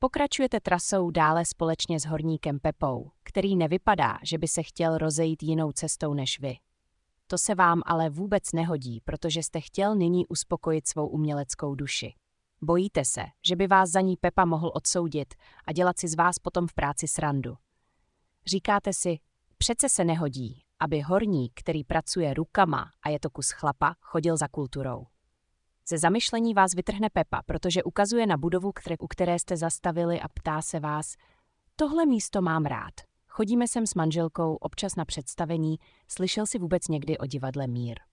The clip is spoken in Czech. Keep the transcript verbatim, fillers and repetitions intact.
Pokračujete trasou dále společně s horníkem Pepou, který nevypadá, že by se chtěl rozejít jinou cestou než vy. To se vám ale vůbec nehodí, protože jste chtěl nyní uspokojit svou uměleckou duši. Bojíte se, že by vás za ní Pepa mohl odsoudit a dělat si z vás potom v práci srandu. Říkáte si, přece se nehodí, aby horník, který pracuje rukama a je to kus chlapa, chodil za kulturou. Ze zamyšlení vás vytrhne Pepa, protože ukazuje na budovu, u které jste zastavili a ptá se vás, tohle místo mám rád. Chodíme sem s manželkou občas na představení, slyšel si vůbec někdy o divadle Mír.